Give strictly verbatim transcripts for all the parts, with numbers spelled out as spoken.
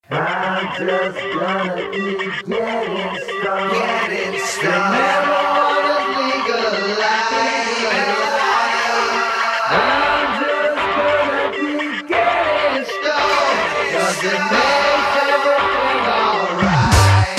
I'm just gonna keep getting stoned. Getting stoned. Never wanna legalize. I'm just gonna keep getting stoned. Cause it makes everything alright.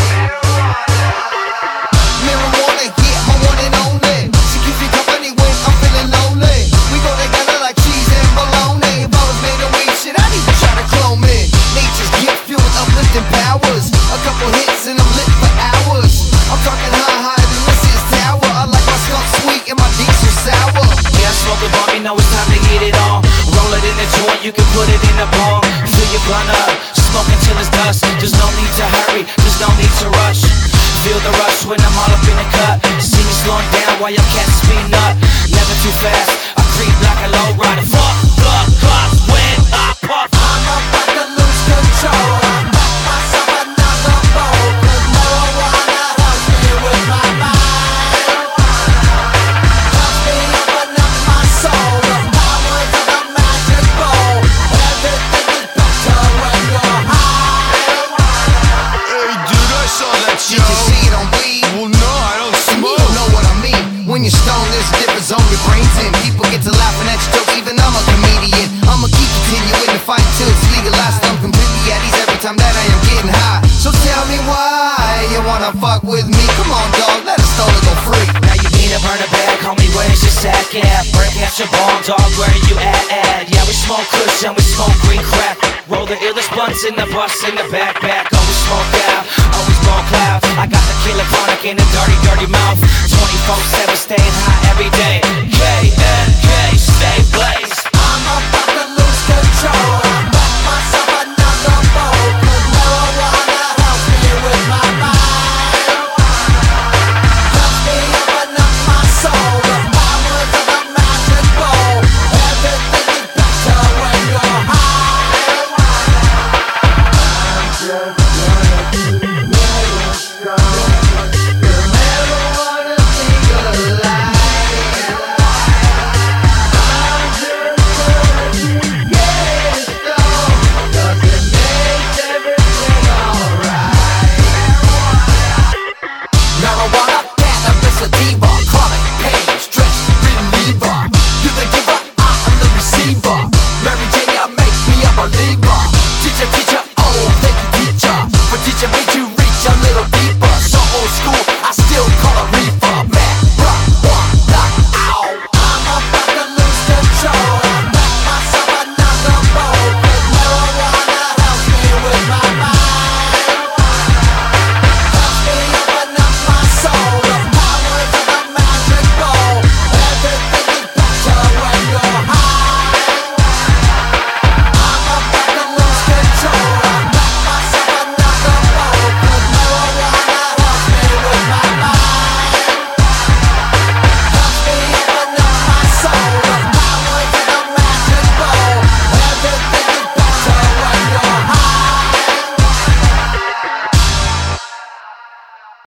Marijuana, yeah, my one and only. She keeps me company when I'm feeling lonely. We go together like cheese and bologna. If I was made of weed, shit, I'd even try to clone me. Nature's gift fuel with uplifting powers. A couple hits and I'm lit for hours. I'm talking high, higher than this is tower. I like my skunk sweet and my diesel sour. Yeah, I smoke a bomb, you know it's time to get it on. Roll it in a joint, you can put it in a bong. Fill your blunt up, smoke until it's dust. There's no need to hurry, there's no need to rush. Feel the rush when I'm all up in the cut. See me slowing down while your cats speeding up. Never too fast, I creep like a low rider. Fuck the cops when I puff. I'm about to lose control. I'm back myself another bowl. Cause marijuana helps me with my mind. Helps me open up my soul. The powers of the magic bowl. Everything is better when you're high. Hey dude, I saw that Did show. you see it on weed? Well no, I don't And you smoke. don't know what I mean. When you're stoned, there's a difference on your brains in. People get to laughing at your joke, even I'm a comedian. I'ma keep continuing to fight till it's legalized. I'm completely at ease every time that I am getting high. So tell me why you wanna fuck with me. Come on, dog, let us stoner go free. Now you need to burn a bag, homie, where's your sack at? Break out your bomb, dog, where you at, at? Yeah, we smoke kush and we smoke green crack. Roll the illest blunts in the bus in the backpack. Always smoke out, always blow cloud. I got the killer chronic in a dirty, dirty mouth. twenty-four seven, staying high every day. K N K, stay blaze. I'm about to lose control.